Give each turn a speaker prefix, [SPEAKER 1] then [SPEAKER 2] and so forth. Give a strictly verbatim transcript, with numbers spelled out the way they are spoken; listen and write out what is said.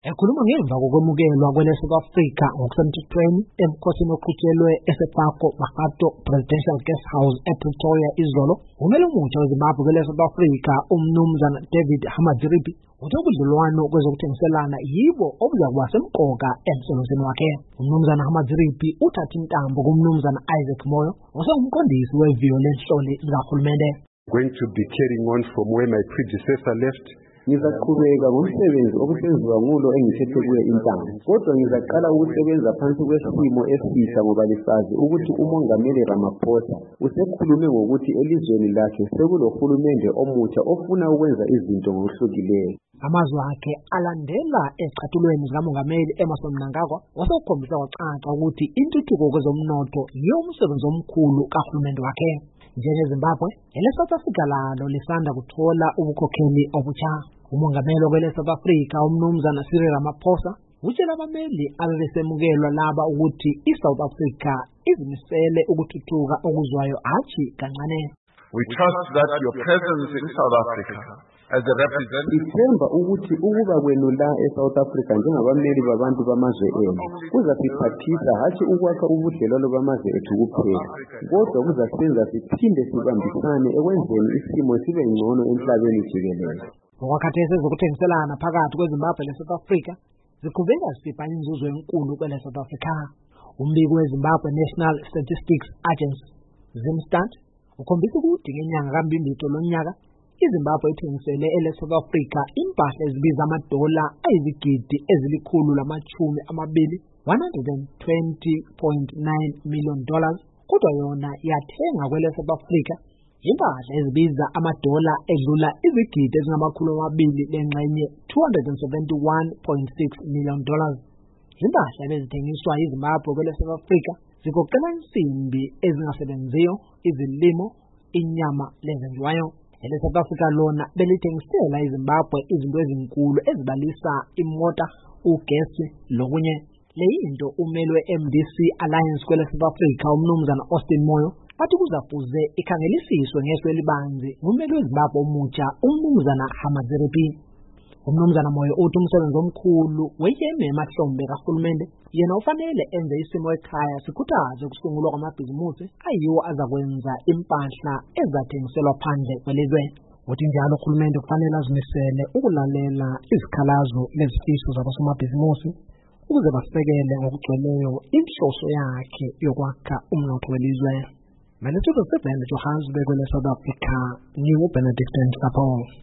[SPEAKER 1] Ekhuluma ngemva kokwemukelwa kwele South Africa ngokusemthethweni emkhosini oqhutshelwe eseParco Makato Presidential Guest House ePretoria izolo, umele omutsha weZimbabwe kwele South Africa umnumzana David Hamadziripi uthi ubudlelwano kwezokuthengiselana yibo obuzakuba semqoka emsebenzini wakhe. Umnumzana Hamadziripi uthatha intambo kumnumzana Isaac Moyo osengumqondisi weviyo lenhloli zikahulumende.
[SPEAKER 2] Going to be carrying on from where my predecessor left.
[SPEAKER 3] Ngizaqhubeka ngomsebenzi okusenziwa ngulo engithethe kuye intambo, kodwa ngizaqala ukusebenza phansi kwesimo esisha ngoba lisazi ukuthi uMongameli Ramaphosa usekhulume ngokuthi elizweni lakhe sekulohulumende omutsha ofuna ukwenza izinto ngokuhlukileyo.
[SPEAKER 1] Amazwi akhe alandela ezicathulweni zikaMongameli Emmerson Mnangagwa wasekukhombisa kwacaca ukuthi intuthuko kwezomnotho yiyo umsebenzi omkhulu kahulumende wakhe. NjengeZimbabwe, ele South Africa lalo lisanda kuthola ubukhokheli obutsha. Umongameli wele South Africa umnumzana Cyril Ramaphosa utshela abameli abebesemukelwa laba ukuthi iSouth Africa izimisele ukuthuthuka okuzwayo hathi kancane.
[SPEAKER 4] We trust that your presence in South Africa as a representative
[SPEAKER 3] ithemba ukuthi ukuba kwenu la eSouth Africa njengabameli babantu bamazwe enu kuzasiphathisa hathi ukwakha ubudlelwano bamazwe ethu kuphela, kodwa kuzasenza siphinde sibambisane ekwenzeni isimo sibe ngcono emhlabeni jikelele.
[SPEAKER 1] Ngokwakhathesi ezokuthengiselana phakathi kweZimbabwe leSouth Africa ziqhubeka zisipha inzuzo enkulu kwele South Africa. Umbiko weZimbabwe National Statistics Agency ZimStat ukhombisa ukuthi ngenyanga kaMbimbithi lonyaka iZimbabwe ithengisele ele South Africa impahla ezibiza amadola ayizigidi ezilikhulu lamachumi amabili one hundred twenty point nine million dollars, kodwa yona yathenga kwele South Africa impahla ezibiza amadola edlula izigidi ezingamakhulu amabili lengxenye two hundred seventy-one point six million dollars. Impahla bezithengiswa yiZimbabwe kwele South Africa zigoqela insimbi ezingasebenziyo, izilimo, inyama lezenziwayo. Ele South Africa lona belithengisela iZimbabwe izinto ezinkulu ezibalisa imota, ugesi lokunye. Leyinto umeli we-M D C Alliance kwele South Africa umnumzana Austin Moyo bathi kuzafuze ikhangelisiswe ngeso elibanzi ngumeli weZimbabwe omutsha umnumzana Hamadziripi. Umnumzana Moyo uthi umsebenzi omkhulu weyeme emahlombe kahulumende yena ufanele enze isimo ekhaya sikhuthaze ukusungulwa kwamabhizimusi ayiwo azakwenza impahla ezathengiselwa phandle kwelizwe. Uthi njalo uhulumende kufanele azimisele ukulalela izikhalazo lezifiso zabosomabhizimusi ukuze basekele ngokugcweleyo inhloso yakhe yokwakha umnotho welizwe. Manje tuzo sebhende Johannesburg kwele South Africa, ngiwu Benedict Nhlapho.